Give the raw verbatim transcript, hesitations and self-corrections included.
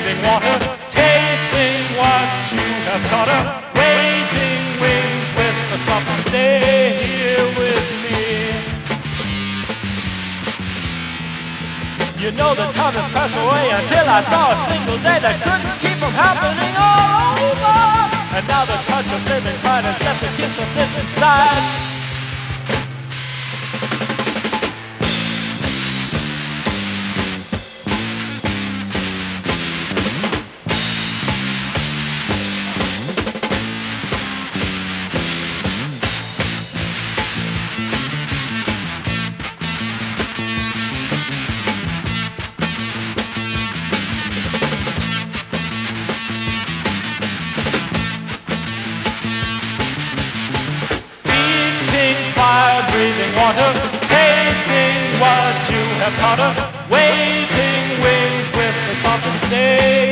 breathing water, tasting what you have taught her, waiting wings with the soft stay here with me. You know that time has passed away until I saw a single day that couldn't keep from happening all over. And now the touch of living pride has left a kiss of this inside. Fire, breathing water, tasting what you have taught her, waiting wings with the soft and stay.